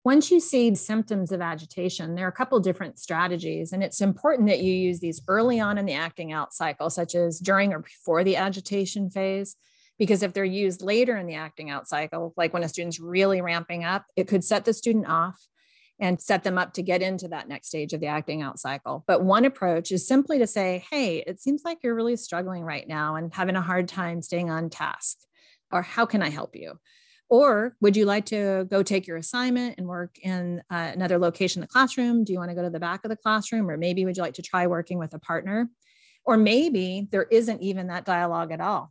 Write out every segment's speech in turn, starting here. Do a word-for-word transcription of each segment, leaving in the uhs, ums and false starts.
Once you see symptoms of agitation, there are a couple of different strategies, and it's important that you use these early on in the acting out cycle, such as during or before the agitation phase, because if they're used later in the acting out cycle, like when a student's really ramping up, it could set the student off and set them up to get into that next stage of the acting out cycle. But one approach is simply to say, hey, it seems like you're really struggling right now and having a hard time staying on task, or how can I help you? Or would you like to go take your assignment and work in uh, another location in the classroom? Do you want to go to the back of the classroom? Or maybe would you like to try working with a partner? Or maybe there isn't even that dialogue at all.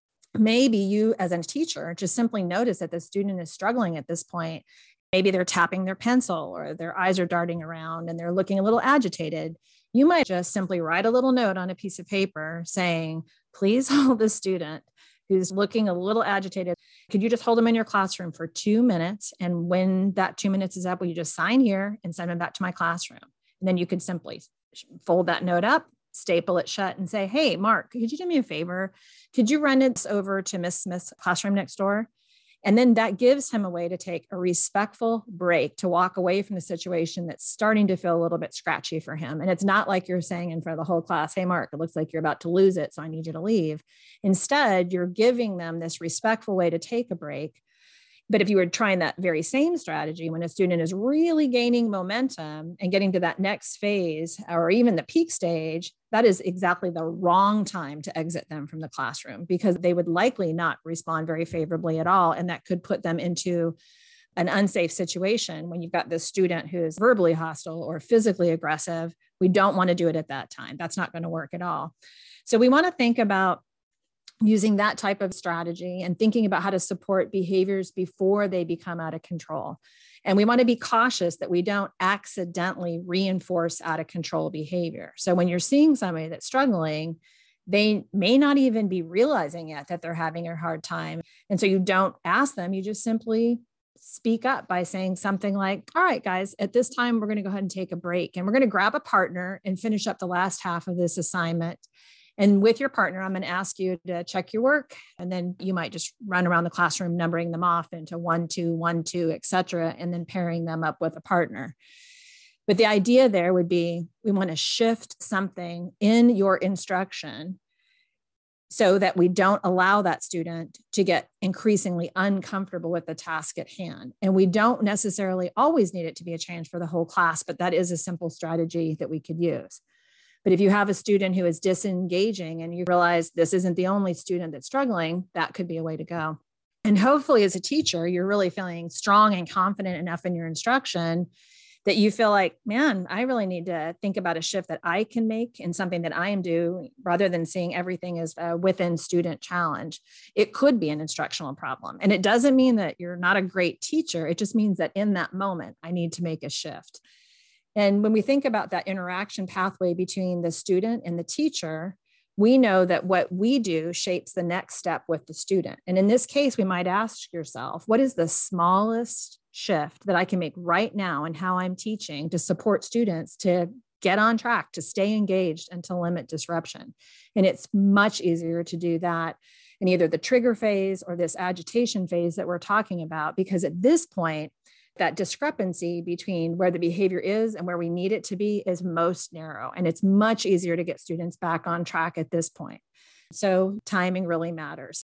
Maybe you as a teacher just simply notice that the student is struggling at this point. Maybe they're tapping their pencil or their eyes are darting around and they're looking a little agitated. You might just simply write a little note on a piece of paper saying, please hold the student who's looking a little agitated. Could you just hold them in your classroom for two minutes? And when that two minutes is up, will you just sign here and send them back to my classroom? And then you could simply fold that note up, staple it shut and say, hey, Mark, could you do me a favor? Could you run it over to Miss Smith's classroom next door? And then that gives him a way to take a respectful break, to walk away from the situation that's starting to feel a little bit scratchy for him. And it's not like you're saying in front of the whole class, hey, Mark, it looks like you're about to lose it, so I need you to leave. Instead, you're giving them this respectful way to take a break. But if you were trying that very same strategy when a student is really gaining momentum and getting to that next phase or even the peak stage, that is exactly the wrong time to exit them from the classroom, because they would likely not respond very favorably at all. And that could put them into an unsafe situation when you've got this student who is verbally hostile or physically aggressive. We don't want to do it at that time. That's not going to work at all. So we want to think about using that type of strategy and thinking about how to support behaviors before they become out of control. And we want to be cautious that we don't accidentally reinforce out of control behavior. So when you're seeing somebody that's struggling, they may not even be realizing yet that they're having a hard time. And so you don't ask them, you just simply speak up by saying something like, all right, guys, at this time, we're going to go ahead and take a break and we're going to grab a partner and finish up the last half of this assignment. And with your partner, I'm going to ask you to check your work. And then you might just run around the classroom, numbering them off into one, two, one, two, et cetera, and then pairing them up with a partner. But the idea there would be, we want to shift something in your instruction so that we don't allow that student to get increasingly uncomfortable with the task at hand. And we don't necessarily always need it to be a change for the whole class, but that is a simple strategy that we could use. But if you have a student who is disengaging and you realize this isn't the only student that's struggling, that could be a way to go. And hopefully as a teacher, you're really feeling strong and confident enough in your instruction that you feel like, man, I really need to think about a shift that I can make in something that I am doing, rather than seeing everything as a within student challenge. It could be an instructional problem. And it doesn't mean that you're not a great teacher. It just means that in that moment, I need to make a shift. And when we think about that interaction pathway between the student and the teacher, we know that what we do shapes the next step with the student. And in this case, we might ask yourself, what is the smallest shift that I can make right now in how I'm teaching to support students to get on track, to stay engaged, and to limit disruption? And it's much easier to do that in either the trigger phase or this agitation phase that we're talking about, because at this point, that discrepancy between where the behavior is and where we need it to be is most narrow. And it's much easier to get students back on track at this point. So timing really matters.